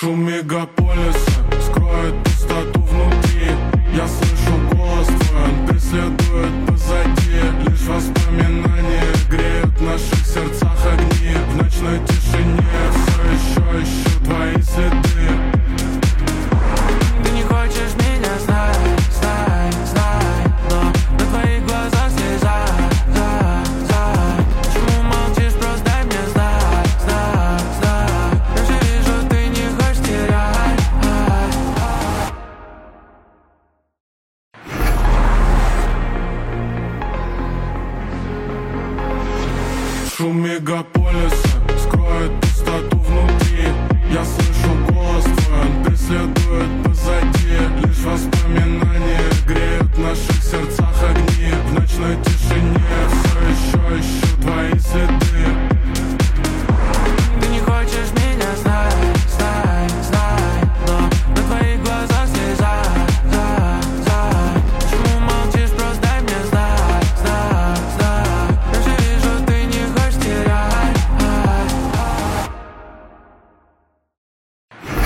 Шум мегаполиса скроет пустоту внутри. Я слышу голос твой, он преследует позади. Лишь воспоминания греют в наших сердцах огни. В ночной тишине все еще ищу твои следы. Ты не хочешь меня знать, знать, знать, но на твоих глазах слеза, почему молчишь, просто дай мне знать, знать, знать. Я же вижу, ты не хочешь терять. Шум мегаполиса скроет пустоту внутри. Я слышу голос твой, он преследует позади. Лишь воспоминания греют в наших сердцах огни. В ночной тишине